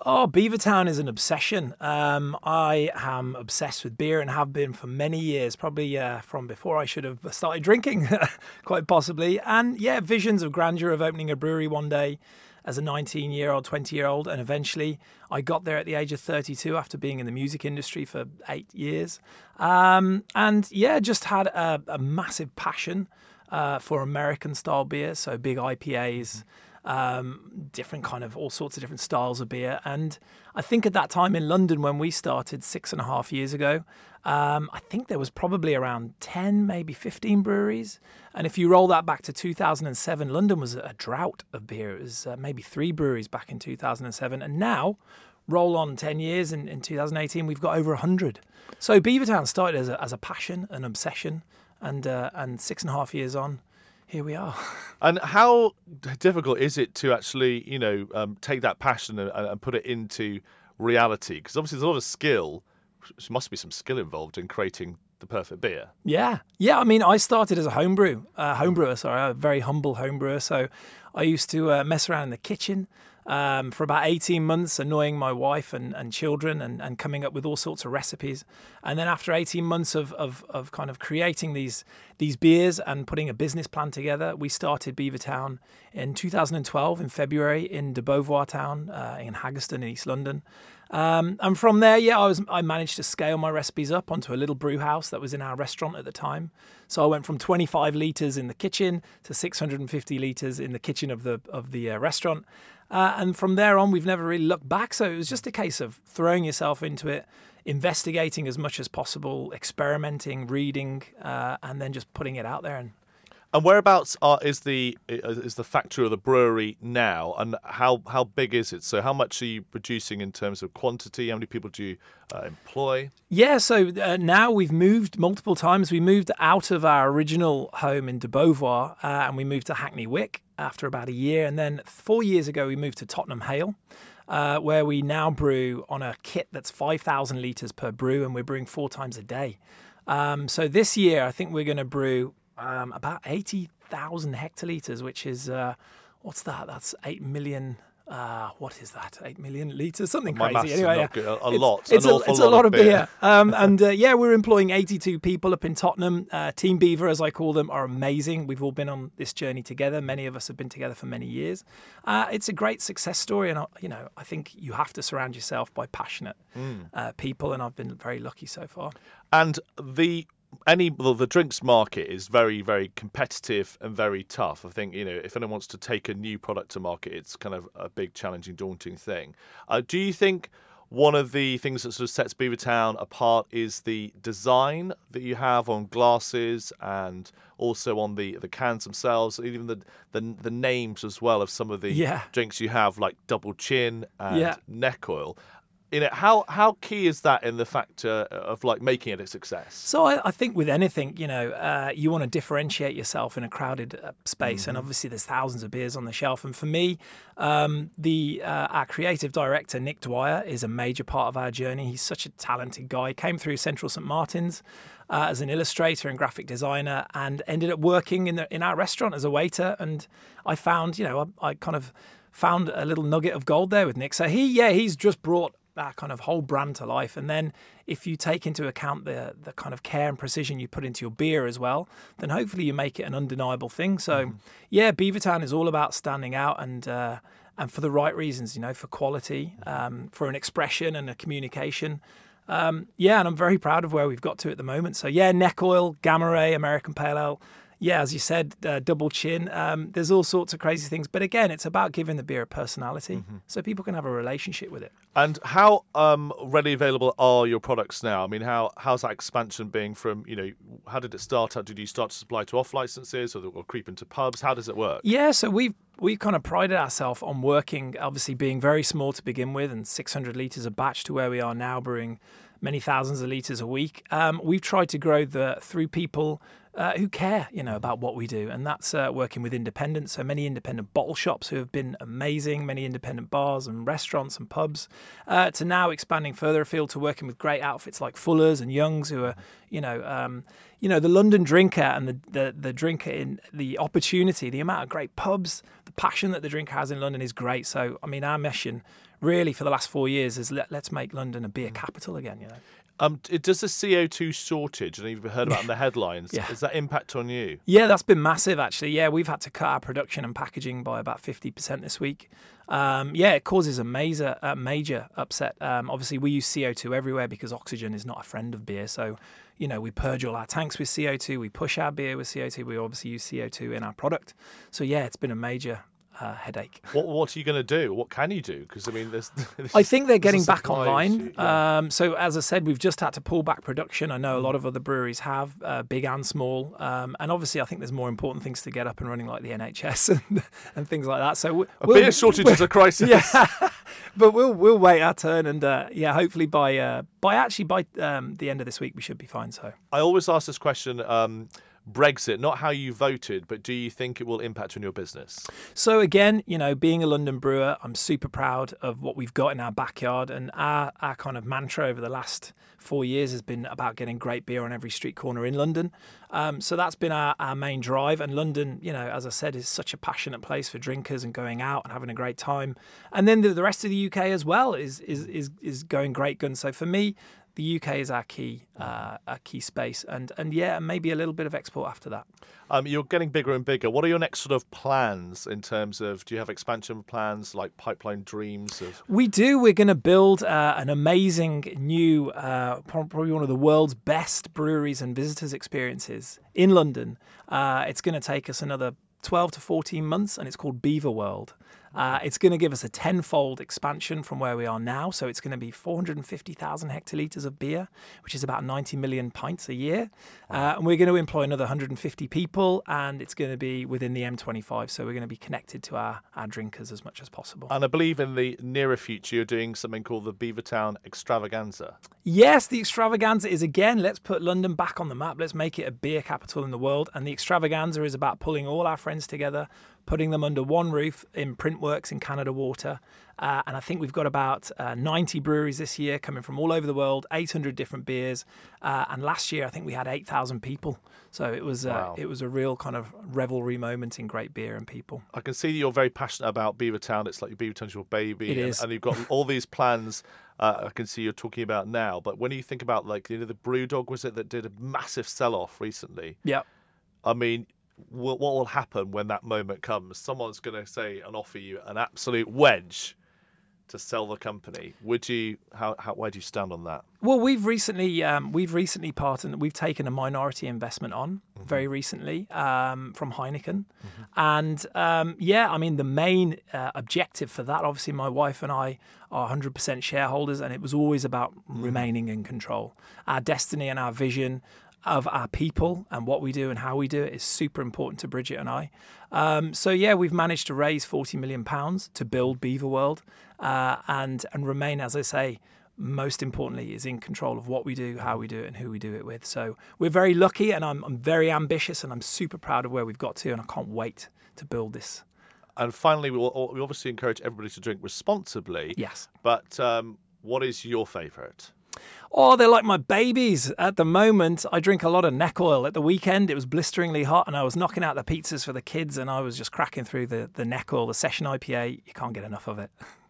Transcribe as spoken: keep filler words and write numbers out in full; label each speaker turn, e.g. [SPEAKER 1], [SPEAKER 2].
[SPEAKER 1] Oh, Beavertown is an obsession. Um, I am obsessed with beer and have been for many years, probably uh, from before I should have started drinking, quite possibly. And yeah, visions of grandeur of opening a brewery one day as a nineteen-year-old, twenty-year-old. And eventually I got there at the age of thirty-two after being in the music industry for eight years. Um, and yeah, just had a, a massive passion uh, for American-style beer, so big I P As, um, different kind of all sorts of different styles of beer. And I think at that time in London when we started six and a half years ago, um, I think there was probably around ten, maybe fifteen breweries. And if you roll that back to two thousand seven, London was a drought of beer. It was uh, maybe three breweries back in two thousand seven. And now, roll on ten years, in, in two thousand eighteen, we've got over one hundred. So Beavertown started as a, as a passion, an obsession, and uh, and six and a half years on, here we are.
[SPEAKER 2] And how difficult is it to actually, you know, um, take that passion and, and put it into reality? Because obviously there's a lot of skill. There must be some skill involved in creating the perfect beer.
[SPEAKER 1] Yeah. Yeah, I mean, I started as a homebrew, uh, homebrewer, sorry, a very humble homebrewer. So I used to uh, mess around in the kitchen um, for about eighteen months, annoying my wife and, and children and, and coming up with all sorts of recipes. And then after eighteen months of, of, of kind of creating these these beers and putting a business plan together, we started Beavertown in two thousand twelve in February in de Beauvoir Town uh, in Haggerston in East London. Um, and from there, yeah, I was I managed to scale my recipes up onto a little brew house that was in our restaurant at the time. So I went from twenty-five litres in the kitchen to six hundred fifty litres in the kitchen of the of the uh, restaurant. Uh, and from there on, we've never really looked back. So it was just a case of throwing yourself into it, investigating as much as possible, experimenting, reading, uh, and then just putting it out there. And
[SPEAKER 2] And whereabouts are, is the is the factory or the brewery now, and how how big is it? So how much are you producing in terms of quantity? How many people do you uh, employ?
[SPEAKER 1] Yeah, so uh, now we've moved multiple times. We moved out of our original home in de Beauvoir uh, and we moved to Hackney Wick after about a year. And then four years ago, we moved to Tottenham Hale, uh, where we now brew on a kit that's five thousand litres per brew, and we're brewing four times a day. Um, so this year, I think we're going to brew Um, about eighty thousand hectolitres, which is, uh, what's that? That's eight million, uh, what is that? eight million litres, something
[SPEAKER 2] My
[SPEAKER 1] crazy.
[SPEAKER 2] maths
[SPEAKER 1] Anyway,
[SPEAKER 2] is not
[SPEAKER 1] yeah.
[SPEAKER 2] good. A, a
[SPEAKER 1] it's,
[SPEAKER 2] lot.
[SPEAKER 1] It's,
[SPEAKER 2] an
[SPEAKER 1] a,
[SPEAKER 2] awful
[SPEAKER 1] it's
[SPEAKER 2] lot
[SPEAKER 1] a lot
[SPEAKER 2] of
[SPEAKER 1] of
[SPEAKER 2] beer.
[SPEAKER 1] beer. um, and uh, yeah, we're employing eighty-two people up in Tottenham. Uh, Team Beaver, as I call them, are amazing. We've all been on this journey together. Many of us have been together for many years. Uh, it's a great success story. And, you know, I think you have to surround yourself by passionate mm. uh, people. And I've been very lucky so far.
[SPEAKER 2] And the... Any well, the drinks market is very, very competitive and very tough. I think, you know, if anyone wants to take a new product to market, it's kind of a big, challenging, daunting thing. Uh, do you think one of the things that sort of sets Beavertown apart is the design that you have on glasses and also on the, the cans themselves, even the, the the names as well of some of the
[SPEAKER 1] yeah.
[SPEAKER 2] drinks you have, like Double Chin and
[SPEAKER 1] yeah.
[SPEAKER 2] Neck Oil? You know, how how key is that in the factor of like making it a success?
[SPEAKER 1] So I, I think with anything, you know, uh, you want to differentiate yourself in a crowded uh, space, mm-hmm. and obviously there's thousands of beers on the shelf. And for me, um, the uh, our creative director Nick Dwyer is a major part of our journey. He's such a talented guy. He came through Central Saint Martin's uh, as an illustrator and graphic designer, and ended up working in the in our restaurant as a waiter. And I found, you know, I, I kind of found a little nugget of gold there with Nick. So he, yeah, he's just brought that kind of whole brand to life. And then if you take into account the the kind of care and precision you put into your beer as well, then hopefully you make it an undeniable thing. So mm. yeah, Beavertown is all about standing out and uh, and for the right reasons, you know, for quality, um, for an expression and a communication. Um, yeah, and I'm very proud of where we've got to at the moment. So yeah, Neck Oil, Gamma Ray, American Pale Ale. Yeah, as you said, uh, Double Chin. Um, there's all sorts of crazy things. But again, it's about giving the beer a personality mm-hmm. so people can have a relationship with it.
[SPEAKER 2] And how um, readily available are your products now? I mean, how how's that expansion being from, you know, how did it start? How did you start to supply to off licenses or, or creep into pubs? How does it work?
[SPEAKER 1] Yeah, so we've we've kind of prided ourselves on working, obviously being very small to begin with, and six hundred litres a batch to where we are now, brewing many thousands of litres a week. Um, we've tried to grow the through people uh, who care, you know, about what we do, and that's uh, working with independents. So many independent bottle shops who have been amazing, many independent bars and restaurants and pubs, uh, to now expanding further afield to working with great outfits like Fuller's and Young's, who are, you know, um, you know, the London drinker and the, the the drinker in the opportunity, the amount of great pubs, the passion that the drinker has in London is great. So, I mean, our mission really for the last four years is let, let's make London a beer capital again. You know.
[SPEAKER 2] Um, it does the C O two shortage, and you've heard about in the headlines.
[SPEAKER 1] Yeah.
[SPEAKER 2] Is that impact on you?
[SPEAKER 1] Yeah, that's been massive, actually. Yeah, we've had to cut our production and packaging by about fifty percent this week. Um, yeah, it causes a major, a major upset. Um, obviously, we use C O two everywhere because oxygen is not a friend of beer. So, you know, we purge all our tanks with C O two. We push our beer with C O two. We obviously use C O two in our product. So, yeah, it's been a major uh, headache.
[SPEAKER 2] What What are you going to do? What can you do? Because I mean, there's.
[SPEAKER 1] I think they're getting
[SPEAKER 2] a
[SPEAKER 1] back
[SPEAKER 2] supply
[SPEAKER 1] online.
[SPEAKER 2] issue, yeah.
[SPEAKER 1] Um, so as I said, we've just had to pull back production. I know a lot of other breweries have, uh, big and small. Um, and obviously, I think there's more important things to get up and running, like the N H S and, and things like that. So we-
[SPEAKER 2] A
[SPEAKER 1] we'll,
[SPEAKER 2] beer shortage is a crisis.
[SPEAKER 1] yeah, but we'll we'll wait our turn, and uh, yeah, hopefully by uh, by actually by um, the end of this week we should be fine. So
[SPEAKER 2] I always ask this question. Um, Brexit, not how you voted, but do you think it will impact on your business?
[SPEAKER 1] So again, you know, being a London brewer, I'm super proud of what we've got in our backyard, and our, our kind of mantra over the last four years has been about getting great beer on every street corner in London. Um, so that's been our, our main drive. And London, you know, as I said, is such a passionate place for drinkers and going out and having a great time. And then the, the rest of the U K as well is is is is going great guns. So for me, the U K is our key, uh, our key space, and and yeah, maybe a little bit of export after that.
[SPEAKER 2] Um, you're getting bigger and bigger. What are your next sort of plans in terms of? Do you have expansion plans, like pipeline dreams of?
[SPEAKER 1] We do. We're going to build uh, an amazing new, uh, probably one of the world's best breweries and visitors experiences in London. Uh, it's going to take us another twelve to fourteen months, and it's called Beaver World. Uh, it's going to give us a tenfold expansion from where we are now. So it's going to be four hundred fifty thousand hectolitres of beer, which is about ninety million pints a year. Uh, and we're going to employ another one hundred fifty people, and it's going to be within the M twenty-five. So we're going to be connected to our, our drinkers as much as possible.
[SPEAKER 2] And I believe in the nearer future, you're doing something called the Beavertown Extravaganza.
[SPEAKER 1] Yes, the Extravaganza is, again, let's put London back on the map. Let's make it a beer capital in the world. And the Extravaganza is about pulling all our friends together, putting them under one roof in Printworks in Canada Water. Uh, and I think we've got about uh, ninety breweries this year coming from all over the world, eight hundred different beers. Uh, and last year, I think we had eight thousand people. So it was uh,
[SPEAKER 2] Wow.
[SPEAKER 1] it was a real kind of revelry moment in great beer and people.
[SPEAKER 2] I can see that you're very passionate about Beavertown. It's like Beavertown's your baby.
[SPEAKER 1] It
[SPEAKER 2] and,
[SPEAKER 1] is.
[SPEAKER 2] and you've got all these plans. Uh, I can see you're talking about now. But when you think about, like, you know, the Brewdog, was it that did a massive sell-off recently?
[SPEAKER 1] Yeah.
[SPEAKER 2] I mean, what will happen when that moment comes? Someone's going to say and offer you an absolute wedge to sell the company. Would you? How? how where do you stand on that?
[SPEAKER 1] Well, we've recently um, we've recently partnered. We've taken a minority investment on
[SPEAKER 2] Mm-hmm.
[SPEAKER 1] very recently um, from Heineken, mm-hmm. and um, yeah, I mean the main uh, objective for that. Obviously, my wife and I are one hundred percent shareholders, and it was always about mm-hmm. remaining in control. Our destiny and our vision of our people and what we do and how we do it is super important to Bridget and I. Um, so yeah, we've managed to raise forty million pounds to build Beaver World uh, and and remain, as I say, most importantly, is in control of what we do, how we do it, and who we do it with. So we're very lucky, and I'm, I'm very ambitious, and I'm super proud of where we've got to, and I can't wait to build this.
[SPEAKER 2] And finally, we, will, we obviously encourage everybody to drink responsibly.
[SPEAKER 1] Yes.
[SPEAKER 2] But um, what is your favourite?
[SPEAKER 1] Oh, they're like my babies. At the moment, I drink a lot of neck oil. At the weekend, it was blisteringly hot, and I was knocking out the pizzas for the kids, and I was just cracking through the, the neck oil, the Session I P A. You can't get enough of it.